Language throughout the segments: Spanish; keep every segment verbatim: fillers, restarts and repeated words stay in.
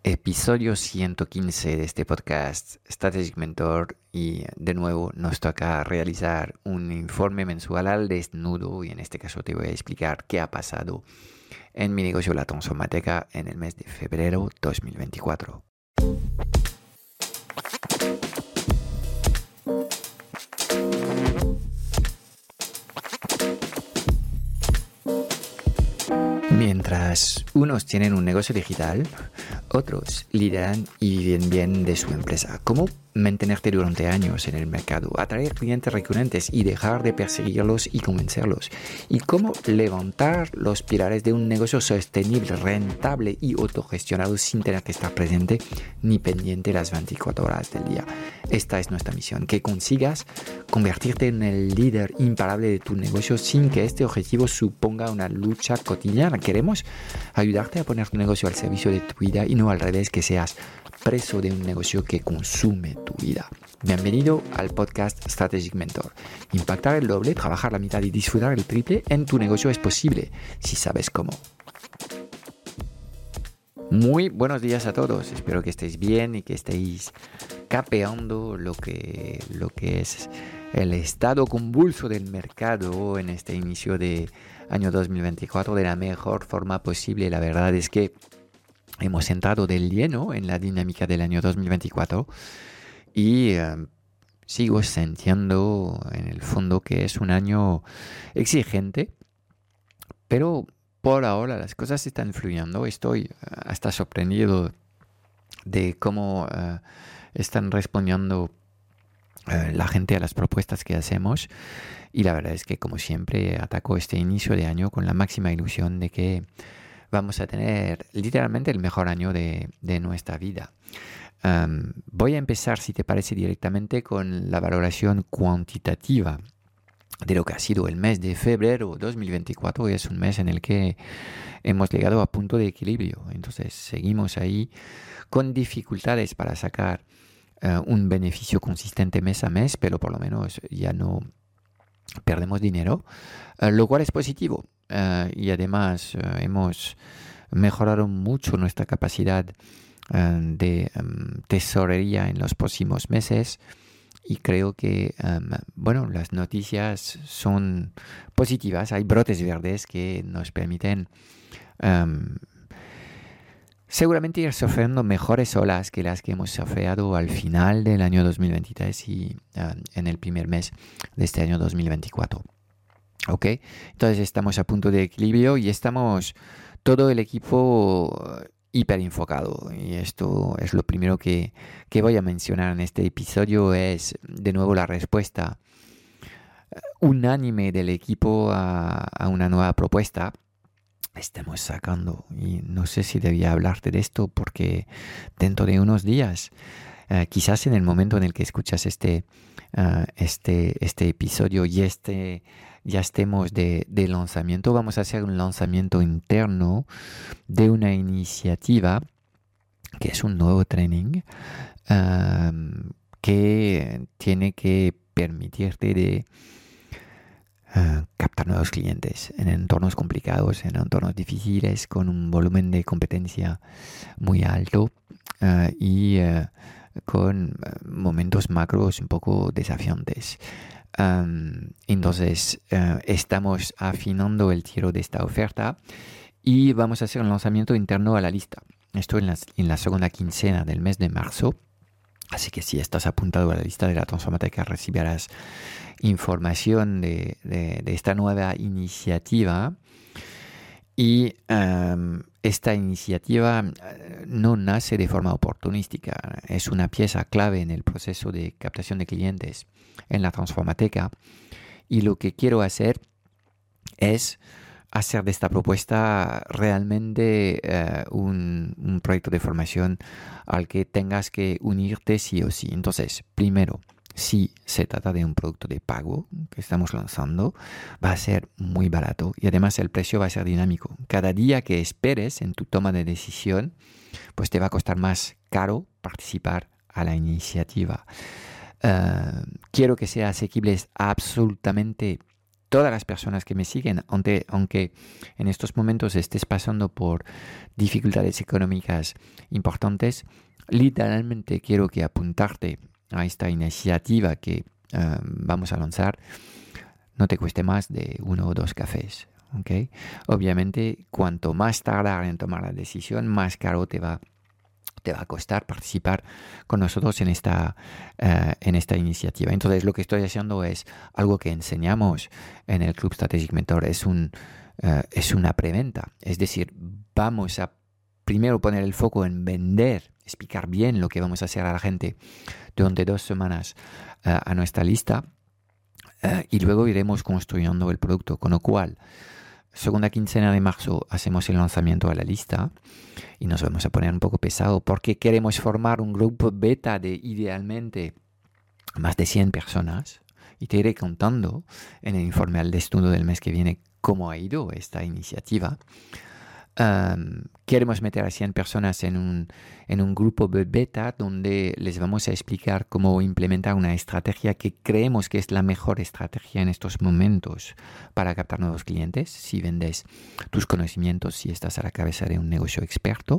Episodio ciento quince de este podcast Strategic Mentor y de nuevo nos toca realizar un informe mensual al desnudo y en este caso te voy a explicar qué ha pasado en mi negocio La Transformateca en el mes de febrero dos mil veinticuatro. Mientras unos tienen un negocio digital, otros lideran y viven bien de su empresa. ¿Cómo mantenerte durante años en el mercado, atraer clientes recurrentes y dejar de perseguirlos y convencerlos? ¿Y cómo levantar los pilares de un negocio sostenible, rentable y autogestionado sin tener que estar presente ni pendiente las veinticuatro horas del día? Esta es nuestra misión, que consigas convertirte en el líder imparable de tu negocio sin que este objetivo suponga una lucha cotidiana. Queremos ayudarte a poner tu negocio al servicio de tu vida y no al revés, que seas preso de un negocio que consume tu vida. Bienvenido al podcast Strategic Mentor. Impactar el doble, trabajar la mitad y disfrutar el triple en tu negocio es posible si sabes cómo. Muy buenos días a todos. Espero que estéis bien y que estéis capeando lo que, lo que es el estado convulso del mercado en este inicio de año dos mil veinticuatro de la mejor forma posible. La verdad es que hemos entrado del lleno en la dinámica del año dos mil veinticuatro y eh, sigo sintiendo en el fondo que es un año exigente, pero por ahora las cosas están fluyendo. Estoy hasta sorprendido de cómo uh, están respondiendo uh, la gente a las propuestas que hacemos. Y la verdad es que, como siempre, ataco este inicio de año con la máxima ilusión de que vamos a tener literalmente el mejor año de, de nuestra vida. Um, voy a empezar, si te parece, directamente con la valoración cuantitativa de lo que ha sido el mes de febrero dos mil veinticuatro. Es un mes en el que hemos llegado a punto de equilibrio. Entonces seguimos ahí con dificultades para sacar uh, un beneficio consistente mes a mes, pero por lo menos ya no perdemos dinero, uh, lo cual es positivo. Uh, y además uh, hemos mejorado mucho nuestra capacidad uh, de um, tesorería en los próximos meses. Y creo que, um, bueno, las noticias son positivas. Hay brotes verdes que nos permiten um, seguramente ir surfeando mejores olas que las que hemos surfeado al final del año dos mil veintitrés y uh, en el primer mes de este año dos mil veinticuatro. ¿Ok? Entonces estamos a punto de equilibrio y estamos todo el equipo hiper enfocado, y esto es lo primero que, que voy a mencionar en este episodio. Es de nuevo la respuesta unánime del equipo a, a una nueva propuesta. Estamos sacando, y no sé si debía hablarte de esto porque dentro de unos días, uh, quizás en el momento en el que escuchas este, uh, este, este episodio y este ya estemos de, de lanzamiento, vamos a hacer un lanzamiento interno de una iniciativa que es un nuevo training um, que tiene que permitirte de uh, captar nuevos clientes en entornos complicados, en entornos difíciles, con un volumen de competencia muy alto uh, y uh, con uh, momentos macros un poco desafiantes. Um, entonces uh, estamos afinando el tiro de esta oferta y vamos a hacer un lanzamiento interno a la lista. Esto en la, en la segunda quincena del mes de marzo. Así que si estás apuntado a la lista de La Transformateca, recibirás información de, de, de esta nueva iniciativa. Y um, esta iniciativa no nace de forma oportunística. Es una pieza clave en el proceso de captación de clientes en La Transformateca. Y lo que quiero hacer es hacer de esta propuesta realmente uh, un, un proyecto de formación al que tengas que unirte sí o sí. Entonces, primero, si se trata de un producto de pago que estamos lanzando, va a ser muy barato y además el precio va a ser dinámico. Cada día que esperes en tu toma de decisión, pues te va a costar más caro participar a la iniciativa. Uh, quiero que sea asequible absolutamente todas las personas que me siguen, aunque, aunque en estos momentos estés pasando por dificultades económicas importantes, literalmente quiero que apuntarte a esta iniciativa que uh, vamos a lanzar no te cueste más de uno o dos cafés. ¿Okay? Obviamente, cuanto más tardar en tomar la decisión, más caro te va, te va a costar participar con nosotros en esta, uh, en esta iniciativa. Entonces, lo que estoy haciendo es algo que enseñamos en el Club Strategic Mentor, es, un, uh, es una preventa. Es decir, vamos a primero poner el foco en vender, explicar bien lo que vamos a hacer a la gente durante dos semanas uh, a nuestra lista, uh, y luego iremos construyendo el producto, con lo cual segunda quincena de marzo hacemos el lanzamiento a la lista y nos vamos a poner un poco pesado porque queremos formar un grupo beta de idealmente más de cien personas y te iré contando en el informe al desnudo del mes que viene cómo ha ido esta iniciativa. Um, queremos meter a cien personas en un, en un grupo beta donde les vamos a explicar cómo implementar una estrategia que creemos que es la mejor estrategia en estos momentos para captar nuevos clientes. Si vendes tus conocimientos, si estás a la cabeza de un negocio experto.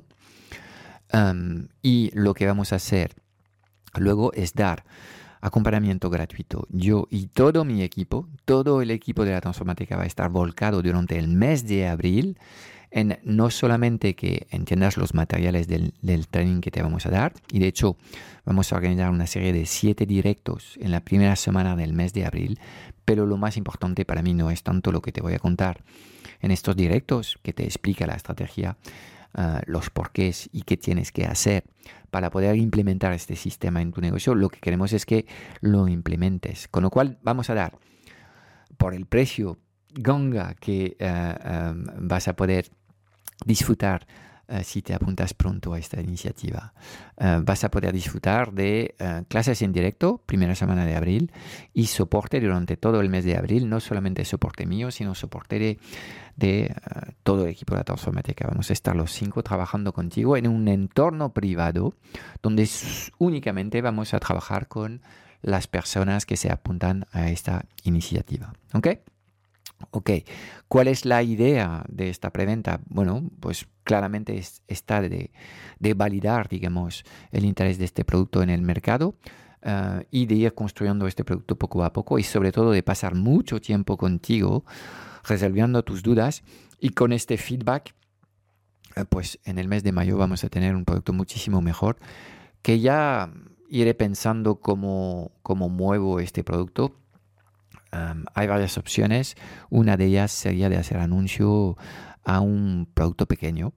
Um, y lo que vamos a hacer luego es dar acompañamiento gratuito. Yo y todo mi equipo, todo el equipo de la Transformática va a estar volcado durante el mes de abril en no solamente que entiendas los materiales del, del training que te vamos a dar, y de hecho vamos a organizar una serie de siete directos en la primera semana del mes de abril, pero lo más importante para mí no es tanto lo que te voy a contar en estos directos, que te explica la estrategia, uh, los porqués y qué tienes que hacer para poder implementar este sistema en tu negocio. Lo que queremos es que lo implementes, con lo cual vamos a dar por el precio ganga que uh, um, vas a poder disfrutar uh, si te apuntas pronto a esta iniciativa. Uh, vas a poder disfrutar de uh, clases en directo, primera semana de abril, y soporte durante todo el mes de abril, no solamente soporte mío, sino soporte de, de uh, todo el equipo de la Transformática. Vamos a estar los cinco trabajando contigo en un entorno privado donde únicamente vamos a trabajar con las personas que se apuntan a esta iniciativa. ¿Ok? Ok, ¿cuál es la idea de esta preventa? Bueno, pues claramente es, está de, de validar, digamos, el interés de este producto en el mercado uh, y de ir construyendo este producto poco a poco y sobre todo de pasar mucho tiempo contigo resolviendo tus dudas, y con este feedback, uh, pues en el mes de mayo vamos a tener un producto muchísimo mejor, que ya iré pensando cómo, cómo muevo este producto. Um, hay varias opciones. Una de ellas sería de hacer anuncio a un producto pequeño.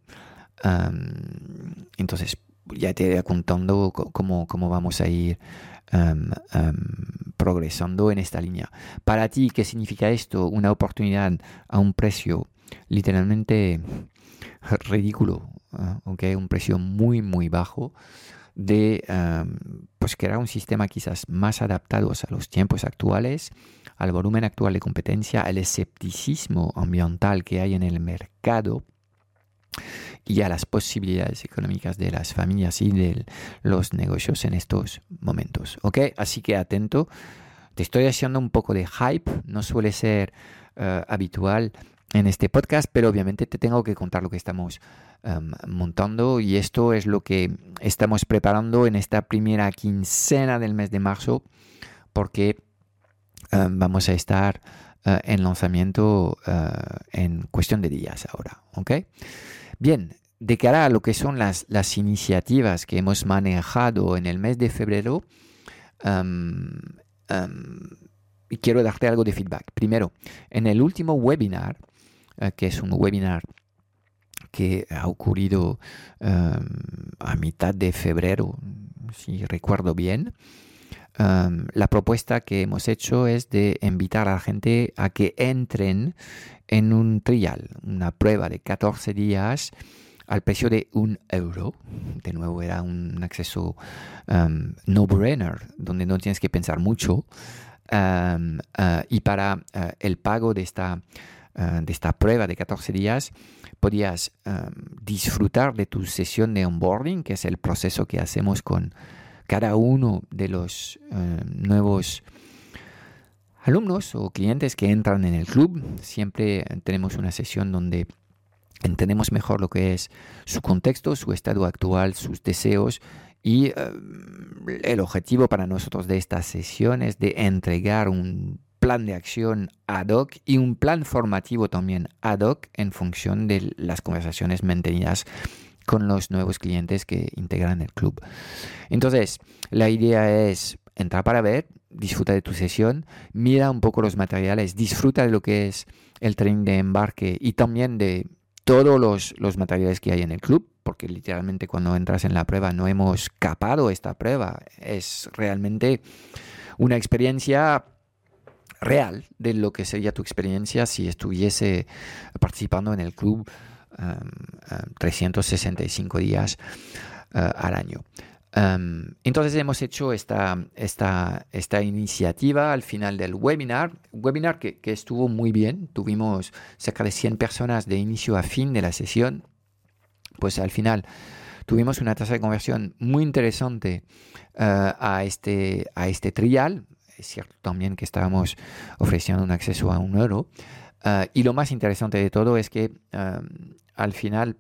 Um, entonces, ya te iré contando cómo, cómo vamos a ir um, um, progresando en esta línea. Para ti, ¿qué significa esto? Una oportunidad a un precio literalmente ridículo, uh, ¿okay? Un precio muy, muy bajo, de um, pues crear un sistema quizás más adaptado a los tiempos actuales, al volumen actual de competencia, al escepticismo ambiental que hay en el mercado y a las posibilidades económicas de las familias y de los negocios en estos momentos. ¿Ok? Así que atento. Te estoy haciendo un poco de hype, no suele ser uh, habitual en este podcast, pero obviamente te tengo que contar lo que estamos um, montando, y esto es lo que estamos preparando en esta primera quincena del mes de marzo, porque um, vamos a estar uh, en lanzamiento uh, en cuestión de días ahora, ¿ok? Bien, de cara a lo que son las, las iniciativas que hemos manejado en el mes de febrero, um, um, quiero darte algo de feedback. Primero, en el último webinar, que es un webinar que ha ocurrido um, a mitad de febrero, si recuerdo bien. Um, la propuesta que hemos hecho es de invitar a la gente a que entren en un trial, una prueba de catorce días al precio de un euro. De nuevo, era un acceso um, no-brainer, donde no tienes que pensar mucho. Um, uh, y para uh, el pago de esta Uh, de esta prueba de catorce días, podías um, disfrutar de tu sesión de onboarding, que es el proceso que hacemos con cada uno de los uh, nuevos alumnos o clientes que entran en el club. Siempre tenemos una sesión donde entendemos mejor lo que es su contexto, su estado actual, sus deseos y uh, el objetivo para nosotros de esta sesión es de entregar un plan de acción ad hoc y un plan formativo también ad hoc en función de las conversaciones mantenidas con los nuevos clientes que integran el club. Entonces, la idea es entrar para ver, disfruta de tu sesión, mira un poco los materiales, disfruta de lo que es el tren de embarque y también de todos los, los materiales que hay en el club, porque literalmente cuando entras en la prueba no hemos capado esta prueba. Es realmente una experiencia real de lo que sería tu experiencia si estuviese participando en el club um, um, trescientos sesenta y cinco días uh, al año. Um, entonces hemos hecho esta, esta, esta iniciativa al final del webinar, webinar que, que estuvo muy bien. Tuvimos cerca de cien personas de inicio a fin de la sesión. Pues al final tuvimos una tasa de conversión muy interesante uh, a, este, a este trial. Es cierto también que estábamos ofreciendo un acceso a un euro. Uh, y lo más interesante de todo es que uh, al final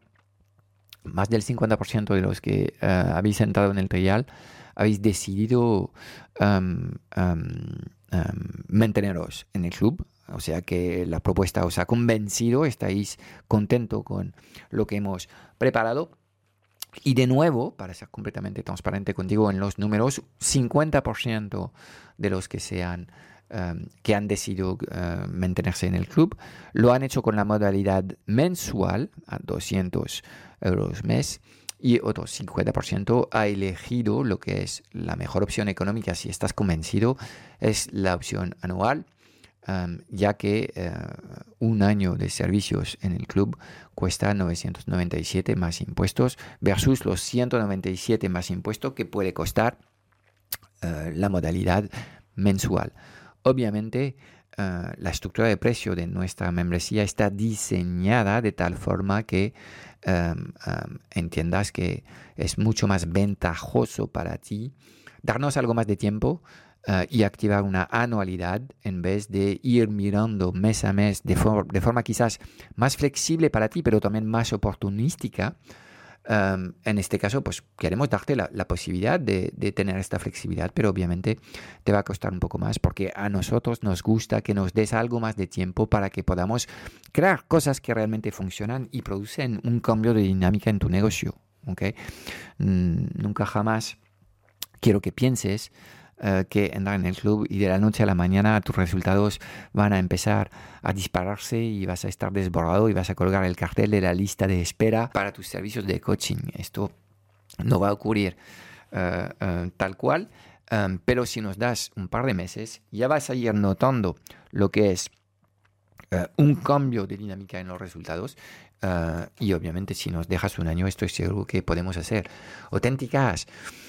más del cincuenta por ciento de los que uh, habéis entrado en el trial habéis decidido um, um, um, manteneros en el club. O sea que la propuesta os ha convencido, estáis contentos con lo que hemos preparado. Y de nuevo, para ser completamente transparente contigo en los números, cincuenta por ciento de los que se han Um, que han decidido uh, mantenerse en el club, lo han hecho con la modalidad mensual a doscientos euros mes y otro cincuenta por ciento ha elegido lo que es la mejor opción económica si estás convencido, es la opción anual, um, ya que uh, un año de servicios en el club cuesta novecientos noventa y siete más impuestos versus los ciento noventa y siete más impuestos que puede costar uh, la modalidad mensual. Obviamente, uh, la estructura de precio de nuestra membresía está diseñada de tal forma que um, um, entiendas que es mucho más ventajoso para ti darnos algo más de tiempo uh, y activar una anualidad en vez de ir mirando mes a mes de, for- de forma quizás más flexible para ti, pero también más oportunística. Um, en este caso, pues queremos darte la, la posibilidad de, de tener esta flexibilidad, pero obviamente te va a costar un poco más porque a nosotros nos gusta que nos des algo más de tiempo para que podamos crear cosas que realmente funcionan y producen un cambio de dinámica en tu negocio. ¿Okay? Mm, nunca jamás quiero que pienses Uh, que entrar en el club y de la noche a la mañana tus resultados van a empezar a dispararse y vas a estar desbordado y vas a colgar el cartel de la lista de espera para tus servicios de coaching. Esto no va a ocurrir uh, uh, tal cual, um, pero si nos das un par de meses ya vas a ir notando lo que es uh, un cambio de dinámica en los resultados. Uh, y obviamente si nos dejas un año estoy seguro que podemos hacer auténticas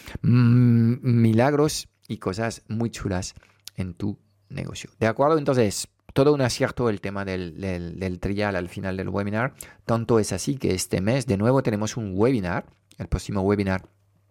mm, milagros y cosas muy chulas en tu negocio. ¿De acuerdo? Entonces, todo un acierto el tema del, del, del trial al final del webinar. Tanto es así que este mes de nuevo tenemos un webinar. El próximo webinar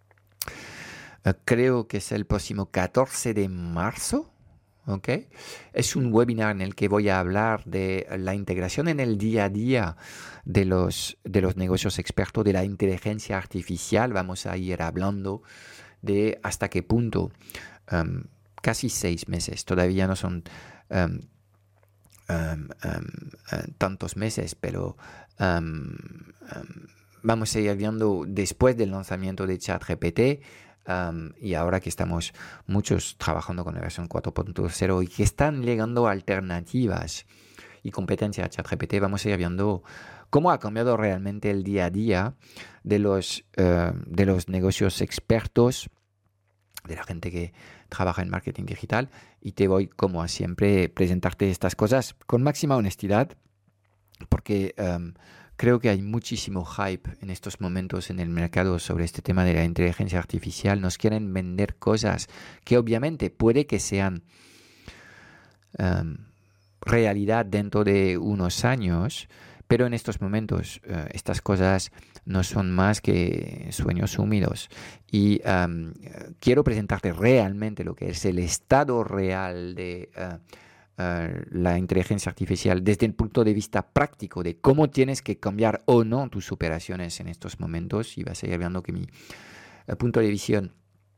uh, creo que es el próximo catorce de marzo. ¿Okay? Es un webinar en el que voy a hablar de la integración en el día a día de los, de los negocios expertos, de la inteligencia artificial. Vamos a ir hablando de hasta qué punto, um, casi seis meses, todavía no son um, um, um, uh, tantos meses, pero um, um, vamos a ir viendo después del lanzamiento de ChatGPT. Um, y ahora que estamos muchos trabajando con la versión cuatro punto cero y que están llegando alternativas y competencia a ChatGPT, vamos a ir viendo cómo ha cambiado realmente el día a día de los, uh, de los negocios expertos, de la gente que trabaja en marketing digital. Y te voy, como siempre, presentarte estas cosas con máxima honestidad, porque um, creo que hay muchísimo hype en estos momentos en el mercado sobre este tema de la inteligencia artificial. Nos quieren vender cosas que obviamente puede que sean um, realidad dentro de unos años, pero en estos momentos uh, estas cosas no son más que sueños húmedos. Y um, quiero presentarte realmente lo que es el estado real de... Uh, uh, la inteligencia artificial desde el punto de vista práctico de cómo tienes que cambiar o no tus operaciones en estos momentos, y vas a ir viendo que mi uh, punto de visión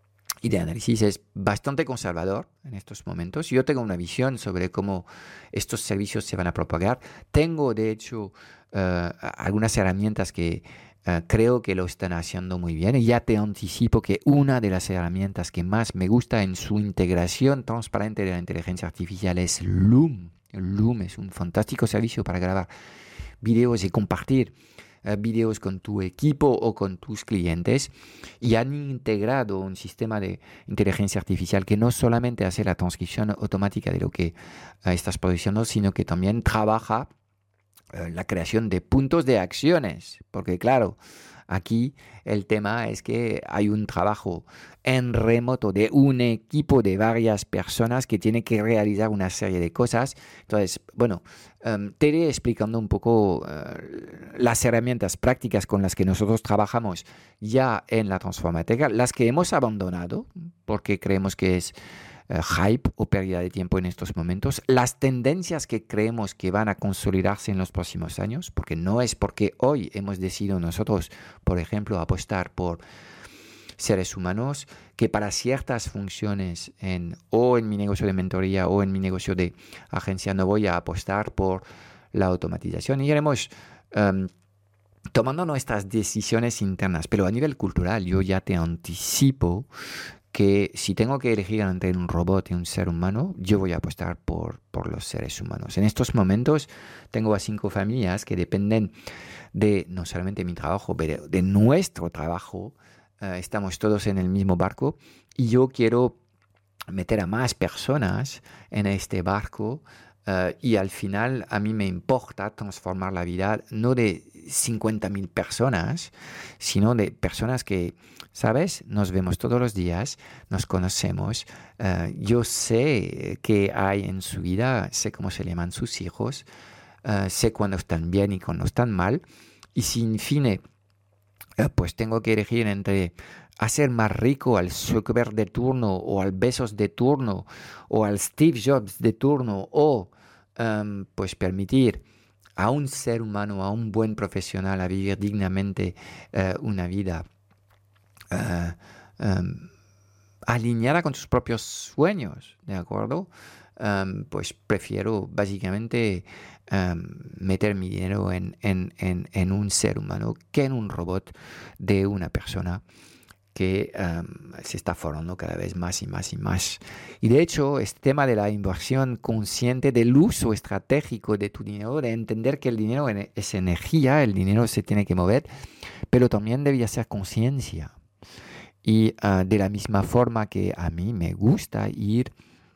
y de análisis es bastante conservador en estos momentos. Yo tengo una visión sobre cómo estos servicios se van a propagar. Tengo, de hecho, uh, algunas herramientas que uh, creo que lo están haciendo muy bien. Y ya te anticipo que una de las herramientas que más me gusta en su integración transparente de la inteligencia artificial es Loom. Loom es un fantástico servicio para grabar videos y compartir Uh, videos con tu equipo o con tus clientes, y han integrado un sistema de inteligencia artificial que no solamente hace la transcripción automática de lo que uh, estás produciendo, sino que también trabaja uh, la creación de puntos de acciones, porque claro, aquí el tema es que hay un trabajo en remoto de un equipo de varias personas que tiene que realizar una serie de cosas. Entonces, bueno, um, te iré explicando un poco uh, las herramientas prácticas con las que nosotros trabajamos ya en la Transformateca, las que hemos abandonado porque creemos que es uh, hype o pérdida de tiempo en estos momentos, las tendencias que creemos que van a consolidarse en los próximos años, porque no es porque hoy hemos decidido nosotros, por ejemplo, apostar por seres humanos, que para ciertas funciones en, o en mi negocio de mentoría o en mi negocio de agencia no voy a apostar por la automatización. Y iremos um, tomando nuestras decisiones internas, pero a nivel cultural yo ya te anticipo que si tengo que elegir entre un robot y un ser humano, yo voy a apostar por, por los seres humanos. En estos momentos tengo a cinco familias que dependen de no solamente mi trabajo, pero de nuestro trabajo. Uh, estamos todos en el mismo barco y yo quiero meter a más personas en este barco, uh, y al final a mí me importa transformar la vida no de cincuenta mil personas, sino de personas que, ¿sabes? Nos vemos todos los días, nos conocemos, uh, yo sé qué hay en su vida, sé cómo se llaman sus hijos, uh, sé cuándo están bien y cuándo están mal, y si en fin pues tengo que elegir entre hacer más rico al Zuckerberg de turno o al Bezos de turno o al Steve Jobs de turno, o um, pues permitir a un ser humano, a un buen profesional a vivir dignamente uh, una vida uh, um, alineada con sus propios sueños, ¿de acuerdo? Um, pues prefiero básicamente um, meter mi dinero en, en, en, en un ser humano que en un robot de una persona que um, se está formando cada vez más y más y más. Y de hecho, este tema de la inversión consciente, del uso estratégico de tu dinero, de entender que el dinero es energía, el dinero se tiene que mover, pero también debía ser conciencia. Y uh, de la misma forma que a mí me gusta ir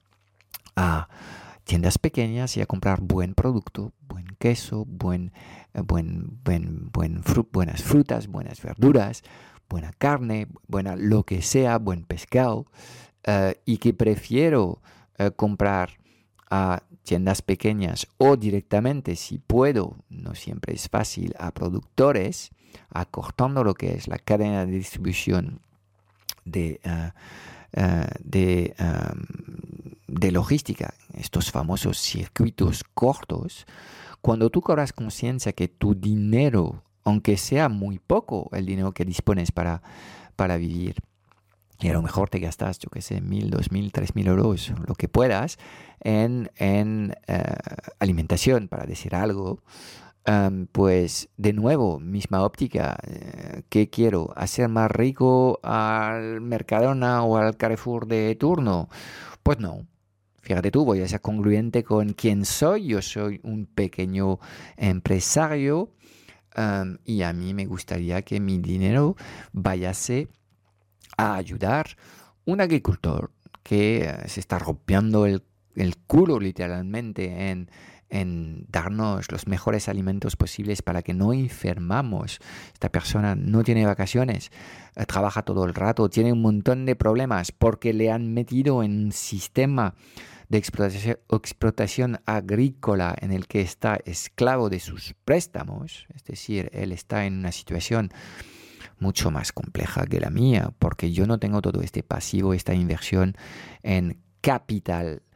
a tiendas pequeñas y a comprar buen producto, buen queso, buen, buen, buen, buen fru- buenas frutas, buenas verduras, buena carne, buena lo que sea, buen pescado, uh, y que prefiero uh, comprar a tiendas pequeñas o directamente, si puedo, no siempre es fácil, a productores, acortando lo que es la cadena de distribución de... Uh, Uh, de, um, de logística, estos famosos circuitos cortos. Cuando tú cobras conciencia que tu dinero, aunque sea muy poco el dinero que dispones para, para vivir, y a lo mejor te gastas, yo qué sé, mil, dos mil, tres mil euros, lo que puedas, en, en uh, alimentación, para decir algo, Um, pues de nuevo, misma óptica. Eh, ¿Qué quiero? ¿Hacer más rico al Mercadona o al Carrefour de turno? Pues no. Fíjate tú, voy a ser congruente con quién soy. Yo soy un pequeño empresario, um, y a mí me gustaría que mi dinero vayase a ayudar un agricultor que uh, se está rompiendo el, el culo literalmente en en darnos los mejores alimentos posibles para que no enfermamos. Esta persona no tiene vacaciones, eh, trabaja todo el rato, tiene un montón de problemas porque le han metido en un sistema de explotación, explotación agrícola en el que está esclavo de sus préstamos. Es decir, él está en una situación mucho más compleja que la mía, porque yo no tengo todo este pasivo, esta inversión en capital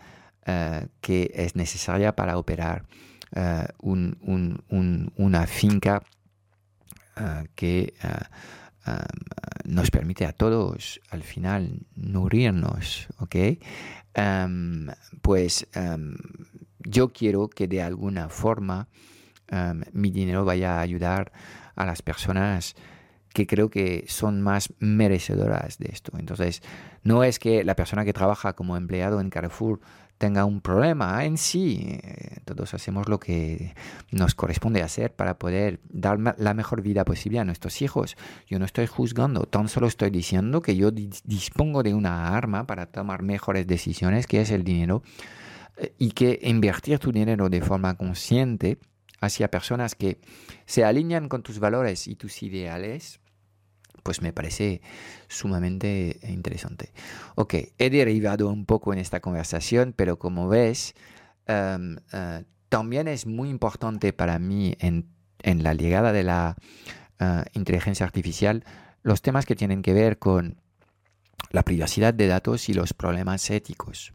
uh, que es necesaria para operar uh, un, un, un, una finca uh, que uh, um, nos permite a todos al final nutrirnos, ¿ok? Um, pues um, yo quiero que de alguna forma um, mi dinero vaya a ayudar a las personas que creo que son más merecedoras de esto. Entonces, no es que la persona que trabaja como empleado en Carrefour tenga un problema en sí. Eh, todos hacemos lo que nos corresponde hacer para poder dar la mejor vida posible a nuestros hijos. Yo no estoy juzgando, tan solo estoy diciendo que yo di- dispongo de una arma para tomar mejores decisiones, que es el dinero, eh, y que invertir tu dinero de forma consciente hacia personas que se alinean con tus valores y tus ideales, pues me parece sumamente interesante. Ok, he derivado un poco en esta conversación, pero como ves, um, uh, también es muy importante para mí en, en la llegada de la uh, inteligencia artificial los temas que tienen que ver con la privacidad de datos y los problemas éticos.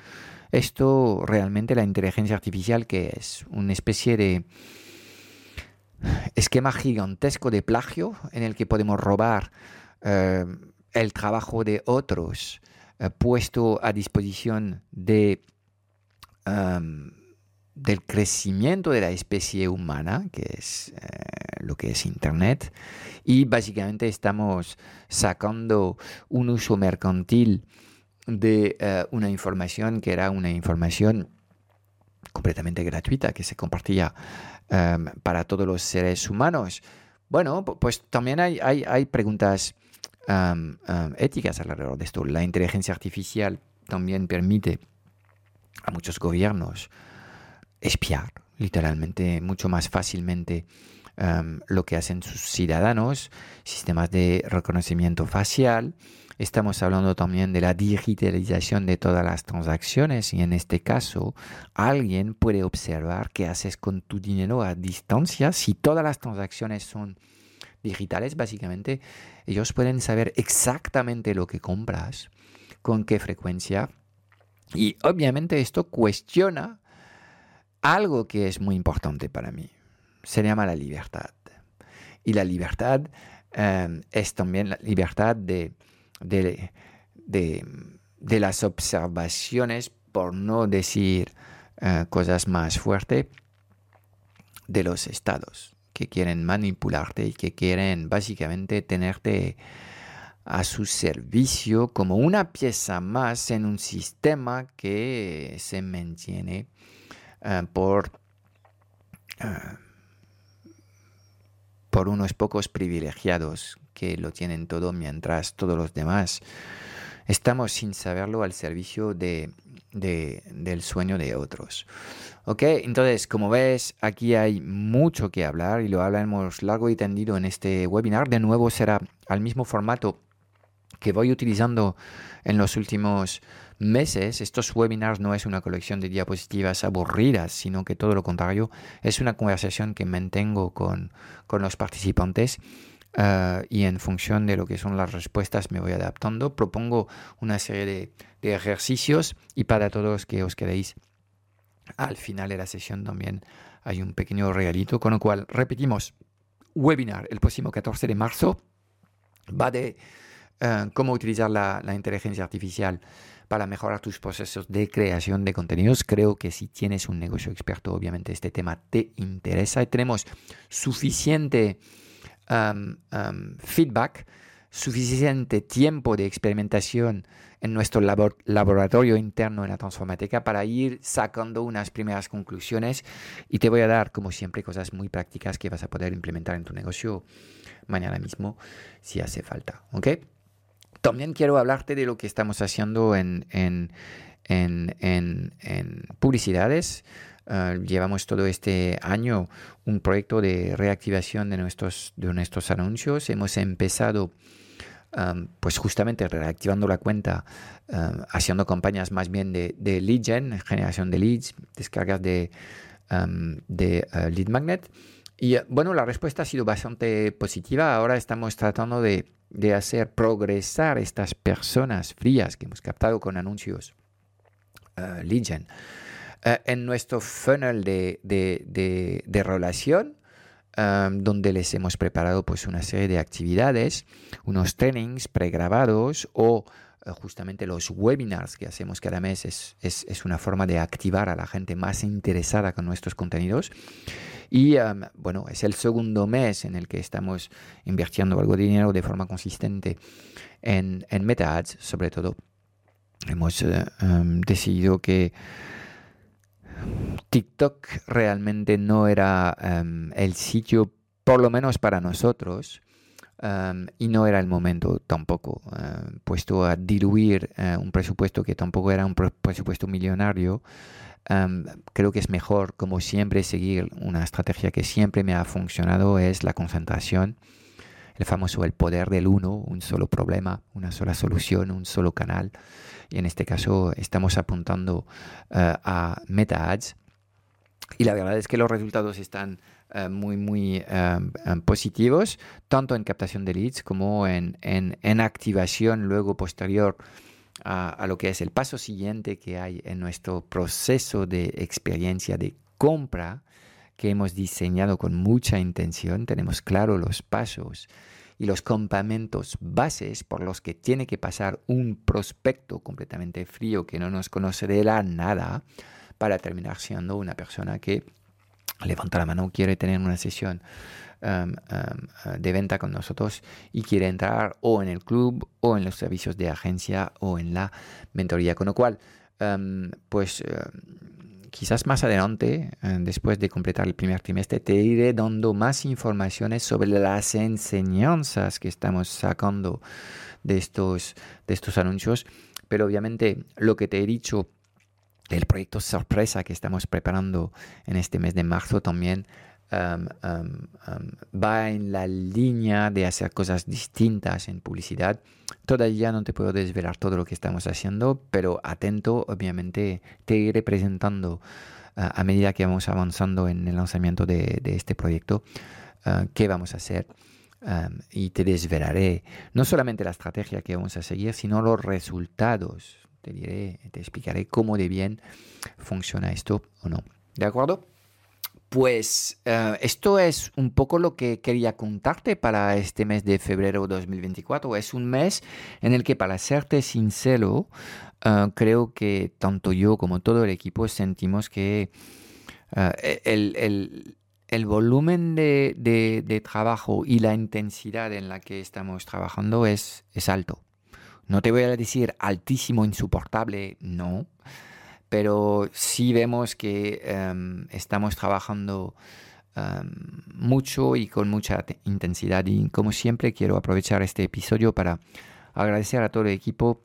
Esto realmente, la inteligencia artificial, que es una especie de esquema gigantesco de plagio en el que podemos robar eh, el trabajo de otros eh, puesto a disposición de, um, del crecimiento de la especie humana, que es eh, lo que es Internet, y básicamente estamos sacando un uso mercantil de uh, una información que era una información completamente gratuita, que se compartía um, para todos los seres humanos. Bueno, pues también hay, hay, hay preguntas um, um, éticas alrededor de esto. La inteligencia artificial también permite a muchos gobiernos espiar literalmente mucho más fácilmente um, lo que hacen sus ciudadanos, sistemas de reconocimiento facial. Estamos hablando también de la digitalización de todas las transacciones y en este caso alguien puede observar qué haces con tu dinero a distancia. Si todas las transacciones son digitales, básicamente ellos pueden saber exactamente lo que compras, con qué frecuencia, y obviamente esto cuestiona algo que es muy importante para mí. Se llama la libertad. Y la libertad eh, es también la libertad de De, de, de las observaciones, por no decir uh, cosas más fuertes, de los estados que quieren manipularte y que quieren básicamente tenerte a su servicio como una pieza más en un sistema que se mantiene uh, por, uh, por unos pocos privilegiados que lo tienen todo, mientras todos los demás estamos sin saberlo al servicio de, de, del sueño de otros. Ok, entonces como ves, aquí hay mucho que hablar y lo hablaremos largo y tendido en este webinar. De nuevo será al mismo formato que voy utilizando en los últimos meses. Estos webinars no es una colección de diapositivas aburridas, sino que todo lo contrario, es una conversación que mantengo con, con los participantes. Uh, y en función de lo que son las respuestas me voy adaptando. Propongo una serie de, de ejercicios y para todos los que os queréis al final de la sesión también hay un pequeño regalito, con lo cual repetimos, webinar el próximo catorce de marzo va de uh, cómo utilizar la, la inteligencia artificial para mejorar tus procesos de creación de contenidos. Creo que si tienes un negocio experto, obviamente este tema te interesa y tenemos suficiente Um, um, feedback, suficiente tiempo de experimentación en nuestro labor- laboratorio interno en la Transformateca para ir sacando unas primeras conclusiones, y te voy a dar, como siempre, cosas muy prácticas que vas a poder implementar en tu negocio mañana mismo si hace falta. ¿Ok? También quiero hablarte de lo que estamos haciendo en, en, en, en, en publicidades. Uh, llevamos todo este año un proyecto de reactivación de nuestros, de nuestros anuncios. Hemos empezado um, pues justamente reactivando la cuenta, uh, haciendo campañas más bien de, de lead gen, generación de leads, descargas de, um, de uh, lead magnet. Y uh, bueno, la respuesta ha sido bastante positiva. Ahora estamos tratando de, de hacer progresar estas personas frías que hemos captado con anuncios uh, lead gen. Uh, en nuestro funnel de, de, de, de relación, um, donde les hemos preparado pues, una serie de actividades, unos trainings pregrabados o uh, justamente los webinars que hacemos cada mes, es, es, es una forma de activar a la gente más interesada con nuestros contenidos. Y um, bueno, es el segundo mes en el que estamos invirtiendo algo de dinero de forma consistente en, en Meta Ads, sobre todo. Hemos uh, um, decidido que TikTok realmente no era um, el sitio, por lo menos para nosotros, um, y no era el momento tampoco, uh, puesto a diluir uh, un presupuesto que tampoco era un presupuesto millonario. Um, creo que es mejor, como siempre, seguir una estrategia que siempre me ha funcionado, es la concentración, el famoso el poder del uno, un solo problema, una sola solución, un solo canal. Y en este caso estamos apuntando uh, a Meta Ads. Y la verdad es que los resultados están uh, muy, muy um, um, positivos, tanto en captación de leads como en, en, en activación luego posterior A, a lo que es el paso siguiente que hay en nuestro proceso de experiencia de compra que hemos diseñado con mucha intención. Tenemos claro los pasos y los campamentos bases por los que tiene que pasar un prospecto completamente frío que no nos conoce de la nada para terminar siendo una persona que levanta la mano, quiere tener una sesión Um, um, de venta con nosotros y quiere entrar o en el club o en los servicios de agencia o en la mentoría. Con lo cual, um, pues uh, quizás más adelante, uh, después de completar el primer trimestre, te iré dando más informaciones sobre las enseñanzas que estamos sacando de estos, de estos anuncios. Pero obviamente lo que te he dicho del proyecto sorpresa que estamos preparando en este mes de marzo también Um, um, um, va en la línea de hacer cosas distintas en publicidad. Todavía no te puedo desvelar todo lo que estamos haciendo, pero atento, obviamente te iré presentando uh, a medida que vamos avanzando en el lanzamiento de, de este proyecto uh, qué vamos a hacer. Um, y te desvelaré no solamente la estrategia que vamos a seguir, sino los resultados. Te diré, te explicaré cómo de bien funciona esto o no. ¿De acuerdo? Pues uh, esto es un poco lo que quería contarte para este mes de febrero dos mil veinticuatro. Es un mes en el que, para serte sincero, uh, creo que tanto yo como todo el equipo sentimos que uh, el, el, el volumen de, de, de trabajo y la intensidad en la que estamos trabajando es, es alto. No te voy a decir altísimo, insoportable, no. Pero sí vemos que um, estamos trabajando um, mucho y con mucha te- intensidad. Y como siempre quiero aprovechar este episodio para agradecer a todo el equipo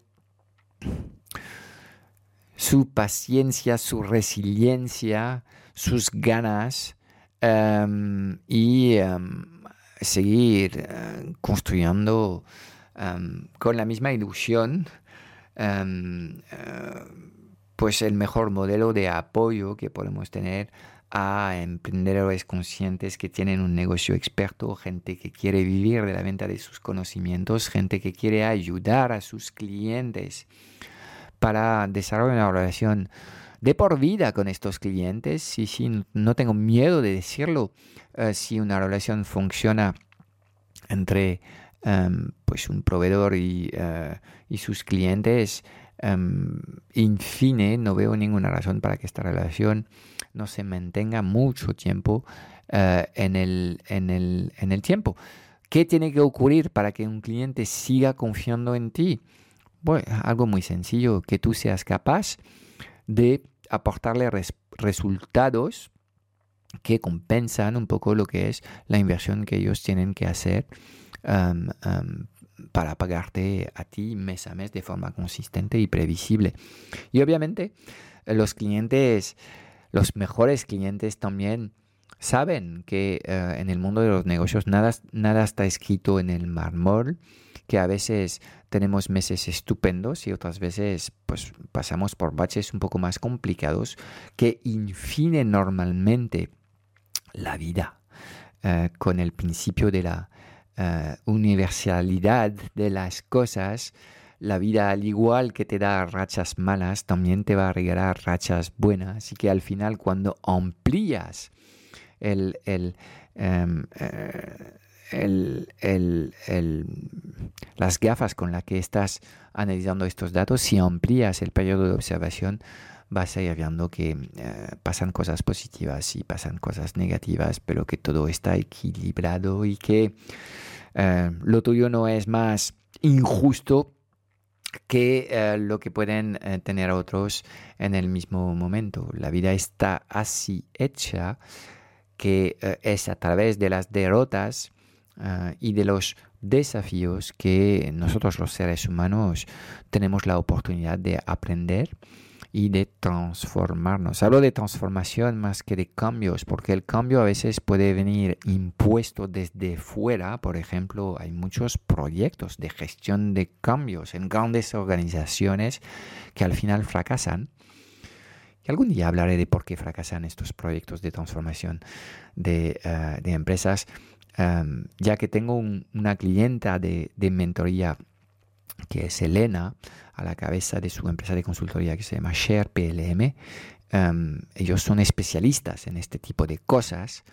su paciencia, su resiliencia, sus ganas um, y um, seguir uh, construyendo um, con la misma ilusión um, uh, pues el mejor modelo de apoyo que podemos tener a emprendedores conscientes que tienen un negocio experto, gente que quiere vivir de la venta de sus conocimientos, gente que quiere ayudar a sus clientes para desarrollar una relación de por vida con estos clientes. Y sí, no tengo miedo de decirlo, uh, si una relación funciona entre um, pues un proveedor y, uh, y sus clientes, Um, en fin, no veo ninguna razón para que esta relación no se mantenga mucho tiempo uh, en, el, en, el, en el tiempo. ¿Qué tiene que ocurrir para que un cliente siga confiando en ti? Bueno, algo muy sencillo, que tú seas capaz de aportarle res- resultados que compensan un poco lo que es la inversión que ellos tienen que hacer um, um, para pagarte a ti mes a mes de forma consistente y previsible. Y obviamente los clientes, los mejores clientes también saben que uh, en el mundo de los negocios nada, nada está escrito en el mármol, que a veces tenemos meses estupendos y otras veces pues, pasamos por baches un poco más complicados que infinen normalmente la vida uh, con el principio de la Uh, universalidad de las cosas. la vida, al igual que te da rachas malas, también te va a regalar rachas buenas. Y que al final, cuando amplías el, el, um, eh, el, el, el, las gafas con las que estás analizando estos datos, si amplías el periodo de observación, vas a ir viendo que eh, pasan cosas positivas y pasan cosas negativas, pero que todo está equilibrado y que eh, lo tuyo no es más injusto que eh, lo que pueden eh, tener otros en el mismo momento. La vida está así hecha que eh, es a través de las derrotas uh, y de los desafíos que nosotros los seres humanos tenemos la oportunidad de aprender y de transformarnos. Hablo de transformación más que de cambios, porque el cambio a veces puede venir impuesto desde fuera. Por ejemplo, hay muchos proyectos de gestión de cambios en grandes organizaciones que al final fracasan. Y algún día hablaré de por qué fracasan estos proyectos de transformación de, uh, de empresas, um, ya que tengo un, una clienta de, de mentoría que es Elena, a la cabeza de su empresa de consultoría que se llama Share P L M. Um, ellos son especialistas en este tipo de cosas.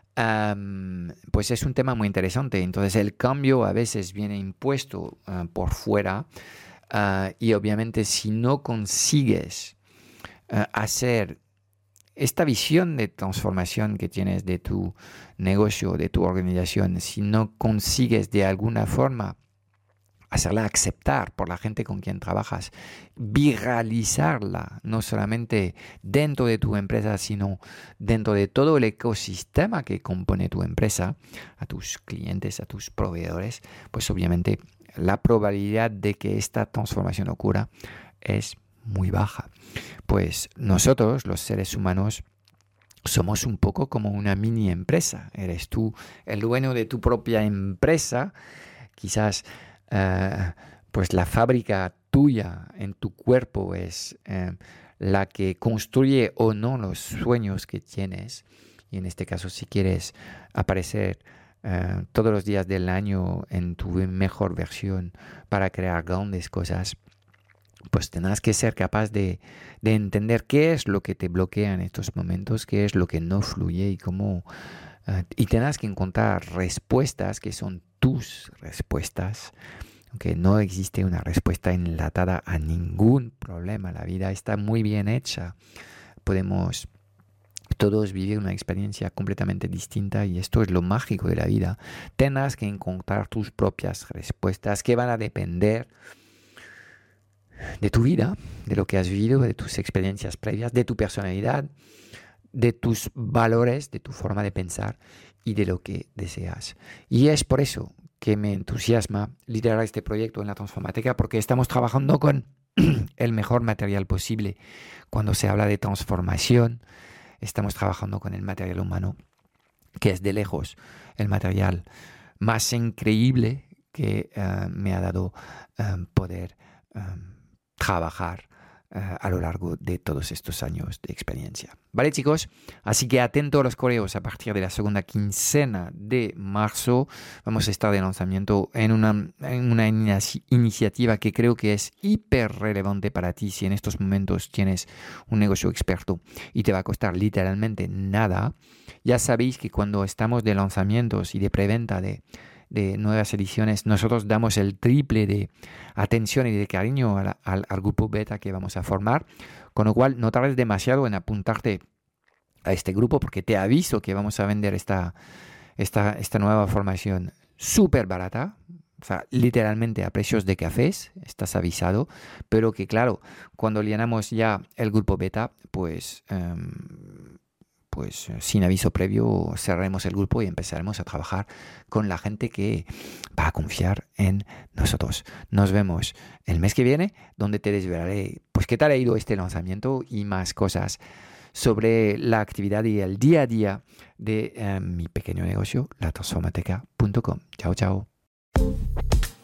Um, pues es un tema muy interesante. Entonces el cambio a veces viene impuesto uh, por fuera uh, y obviamente si no consigues uh, hacer esta visión de transformación que tienes de tu negocio, de tu organización, si no consigues de alguna forma hacerla aceptar por la gente con quien trabajas, viralizarla, no solamente dentro de tu empresa, sino dentro de todo el ecosistema que compone tu empresa, a tus clientes, a tus proveedores, pues obviamente la probabilidad de que esta transformación ocurra es muy baja. Pues nosotros, los seres humanos, somos un poco como una mini empresa. Eres tú el dueño de tu propia empresa, quizás Uh, pues la fábrica tuya en tu cuerpo es uh, la que construye o no los sueños que tienes. Y en este caso, si quieres aparecer uh, todos los días del año en tu mejor versión para crear grandes cosas, pues tendrás que ser capaz de, de entender qué es lo que te bloquea en estos momentos, qué es lo que no fluye y cómo... Uh, y tendrás que encontrar respuestas que son tus respuestas, aunque no existe una respuesta enlatada a ningún problema. La vida está muy bien hecha. Podemos todos vivir una experiencia completamente distinta y esto es lo mágico de la vida. Tendrás que encontrar tus propias respuestas que van a depender de tu vida, de lo que has vivido, de tus experiencias previas, de tu personalidad, de tus valores, de tu forma de pensar y de lo que deseas. Y es por eso que me entusiasma liderar este proyecto en la Transformateca, porque estamos trabajando con el mejor material posible. Cuando se habla de transformación, estamos trabajando con el material humano, que es de lejos el material más increíble que uh, me ha dado um, poder um, trabajar Uh, a lo largo de todos estos años de experiencia. Vale, chicos, así que atento a los correos. A partir de la segunda quincena de marzo vamos a estar de lanzamiento en una, en una inici- iniciativa que creo que es hiper relevante para ti si en estos momentos tienes un negocio experto y te va a costar literalmente nada. Ya sabéis que cuando estamos de lanzamientos y de preventa de de nuevas ediciones, nosotros damos el triple de atención y de cariño al, al, al grupo beta que vamos a formar, con lo cual no tardes demasiado en apuntarte a este grupo, porque te aviso que vamos a vender esta, esta, esta nueva formación súper barata, o sea, literalmente a precios de cafés, estás avisado, pero que claro, cuando llenamos ya el grupo beta, pues... Um, pues sin aviso previo cerraremos el grupo y empezaremos a trabajar con la gente que va a confiar en nosotros. Nos vemos el mes que viene, donde te desvelaré pues qué tal ha ido este lanzamiento y más cosas sobre la actividad y el día a día de eh, mi pequeño negocio, la transformateca punto com. Chao, chao.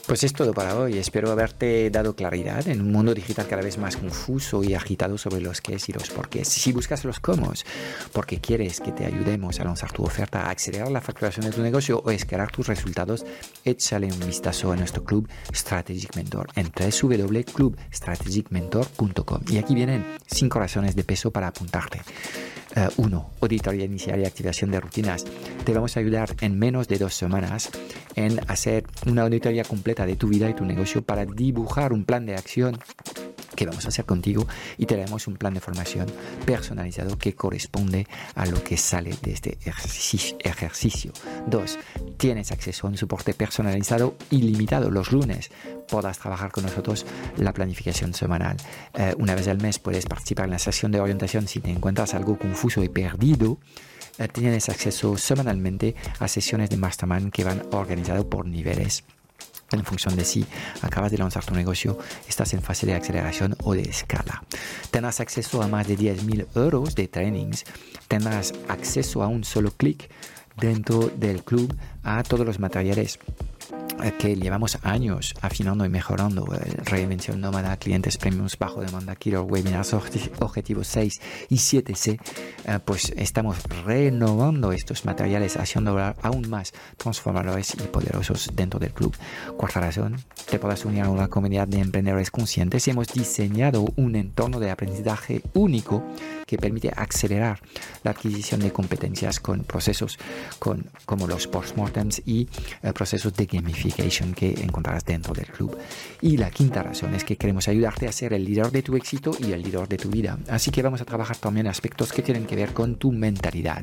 Pues es todo para hoy. Espero haberte dado claridad en un mundo digital cada vez más confuso y agitado sobre los qués y los porqués. Si buscas los cómo, porque quieres que te ayudemos a lanzar tu oferta, a acelerar la facturación de tu negocio o escalar tus resultados, échale un vistazo a nuestro club Strategic Mentor en doble u doble u doble u punto club strategic mentor punto com. Y aquí vienen cinco razones de peso para apuntarte. Uh, uno, auditoría inicial y activación de rutinas. Te vamos a ayudar en menos de dos semanas en hacer una auditoría completa de tu vida y tu negocio para dibujar un plan de acción que vamos a hacer contigo y te daremos un plan de formación personalizado que corresponde a lo que sale de este ejercicio. Dos, tienes acceso a un soporte personalizado ilimitado los lunes. Podrás trabajar con nosotros la planificación semanal. Eh, una vez al mes puedes participar en la sesión de orientación si te encuentras algo confuso y perdido. Eh, tienes acceso semanalmente a sesiones de Mastermind que van organizadas por niveles en función de si acabas de lanzar tu negocio, estás en fase de aceleración o de escala. Tendrás acceso a más de diez mil euros de trainings. Tendrás acceso a un solo clic dentro del club a todos los materiales que llevamos años afinando y mejorando. Reinvención nómada, clientes premiums, bajo demanda, killer webinars, objetivos seis y siete C. Eh, pues estamos renovando estos materiales, haciendo aún más transformadores y poderosos dentro del club. Cuarta razón, te podrás unir a una comunidad de emprendedores conscientes. Hemos diseñado un entorno de aprendizaje único que permite acelerar la adquisición de competencias con procesos con, como los postmortems y eh, procesos de gamification que encontrarás dentro del club. Y la quinta razón es que queremos ayudarte a ser el líder de tu éxito y el líder de tu vida. Así que vamos a trabajar también aspectos que tienen que ver con tu mentalidad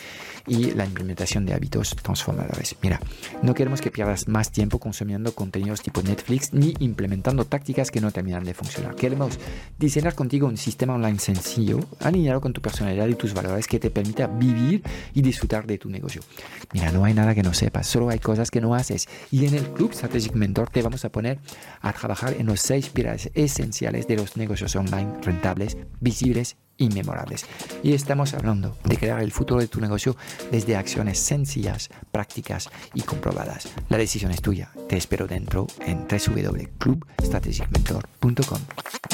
y la implementación de hábitos transformadores. Mira, no queremos que pierdas más tiempo consumiendo contenidos tipo Netflix ni implementando tácticas que no terminan de funcionar. Queremos diseñar contigo un sistema online sencillo, alineado con tu personalidad y tus valores que te permita vivir y disfrutar de tu negocio. Mira, no hay nada que no sepas, solo hay cosas que no haces. Y en el Club Strategic Mentor te vamos a poner a trabajar en los seis pilares esenciales de los negocios online rentables, visibles y memorables. Y estamos hablando de crear el futuro de tu negocio desde acciones sencillas, prácticas y comprobadas. La decisión es tuya. Te espero dentro en doble u doble u doble u punto club strategic mentor punto com.